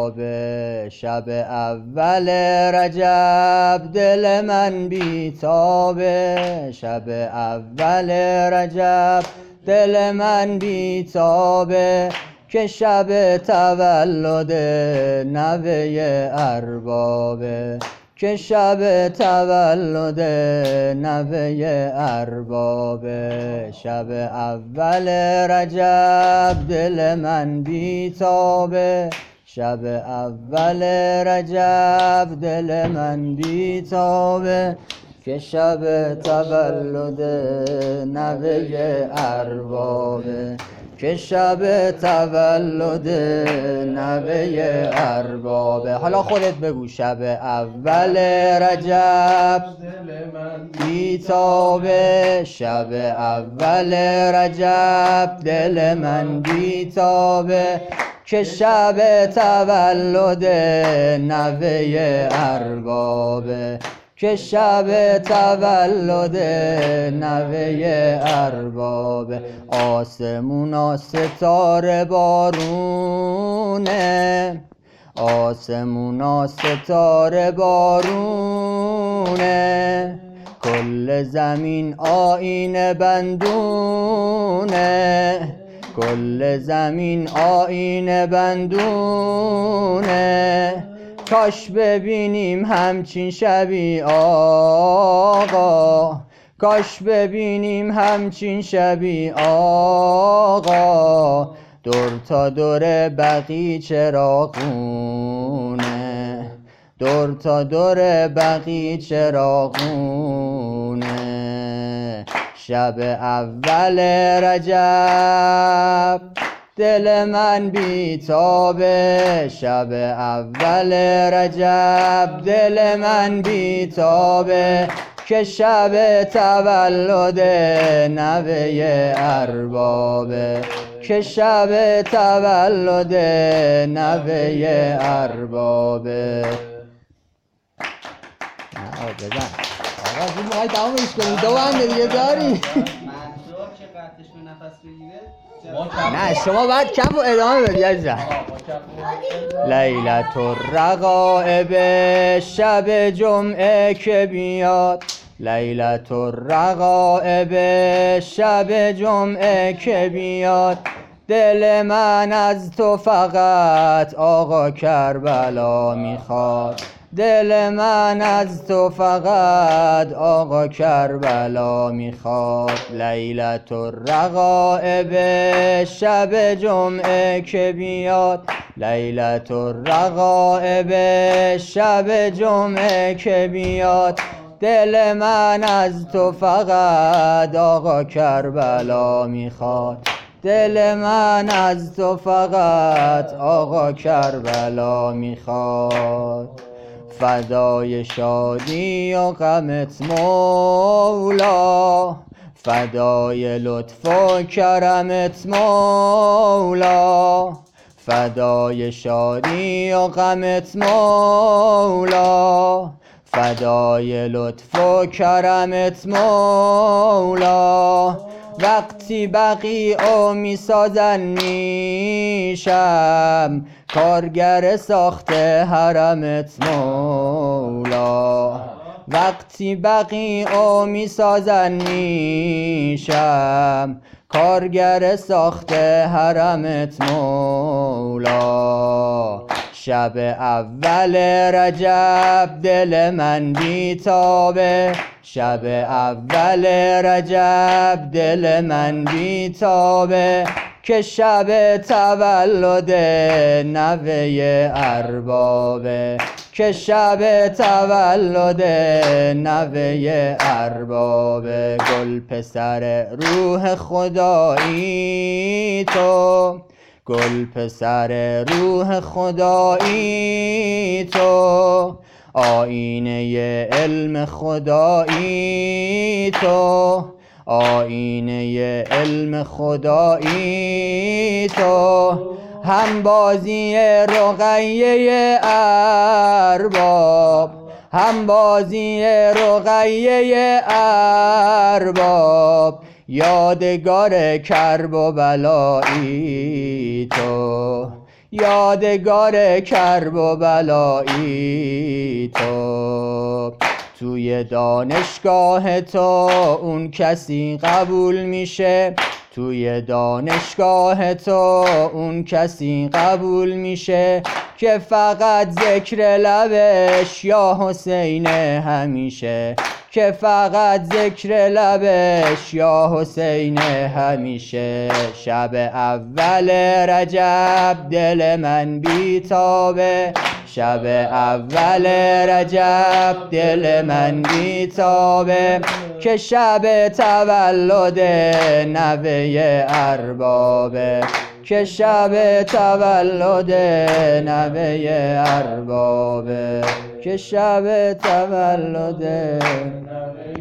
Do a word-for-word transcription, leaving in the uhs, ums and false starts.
تابه. شب اول رجب دل من بیتابه، شب اول رجب دل من بیتابه، که شب تولد نوه اربابه، که شب تولد نوه اربابه. شب اول رجب دل من بیتابه، شب اول رجب دل من بیتابه، که شب تولد نوه اربابه، که شب تولد نوه اربابه. حالا خودت بگو. شب اول رجب بیتابه، شب اول رجب دل من بیتابه، که شب تولد نوه اربابه، که شب تولد نوه اربابه. آسمونا ستاره بارونه، آسمونا ستاره بارونه، کل زمین آیینه بندونه، کل زمین آیینه بندونه، کاش ببینیم همچین شبی آقا، کاش ببینیم همچین شبی آقا، دور تا دور بقی چراغونه، دور تا دور بقی چراغونه. شب اول رجب دل من بیتابه، شب اول رجب دل من بیتابه، که شب تولد نوه اربابه، که شب تولد نوه اربابه. آقا بزن آقا این موقعی تمامش کنیم. دو بنده دیگه داری؟ نه شما باید کف و ادامه بدی عزیزم. لیلة الرغائب شب جمعه که بیاد، لیلة الرغائب شب جمعه که بیاد، دل من از تو فقط آقا کربلا میخواد، دل من از تو فقط آقا کربلا میخواد. لیلة الرغائب شب جمعه که بیاد، لیلة الرغائب شب جمعه که بیاد، دل من از تو فقط آقا کربلا میخواد، دل من از تو فقط آقا کربلا میخواد. فدای شادی و غمت مولا، فدای لطف و کرمت مولا، فدای شادی و غمت مولا، فدای لطف و کرمت مولا. وقتی بقی او می سازن میشم، کارگر ساخته حرمت مولا، وقتی بقی او می سازن میشم، کارگر ساخته حرمت مولا. شب اول رجب دل من بیتابه، شب اول رجب دل من بیتابه، که شب تولد نوه اربابه، که شب تولد نوه اربابه. گل پسر روح خدایی تو، گل پسر روح خدایی تو، آینه علم خدایی تو، آینه علم خدایی تو، هم بازی رقیه ارباب، هم بازی رقیه ارباب، یادگار کرب و بلایی تو، یادگار کرب و بلایی تو. توی دانشگاه تو اون کسی قبول میشه، توی دانشگاه تو اون کسی قبول میشه که فقط ذکر لبش یا حسین همیشه، که فقط ذکر لبش یا حسین همیشه. شب اول رجب دل من بیتابه، شب اول رجب دل من بیتابه که شب تولد نوه اربابه، که شب تولد نوه اربابه، که شب تولد